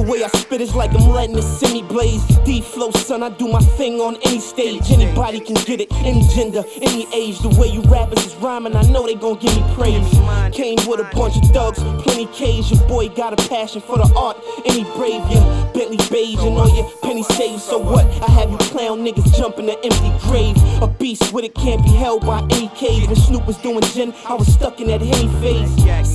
way I spit is like I'm letting it semi-blaze. D-flow, son, I do my thing on any stage. Anybody can get it, any gender, any age. The way you rappers is rhyming, I know they gon' give me praise. Came with a bunch of thugs, plenty K's. Your boy got a passion for the art, and he brave ya. Bentley beige and all your penny saves. So what? I have you clown niggas jumping an empty grave. A beast with it can't be held by any cave. When Snoop was doing gin, I was stuck in that Henny phase.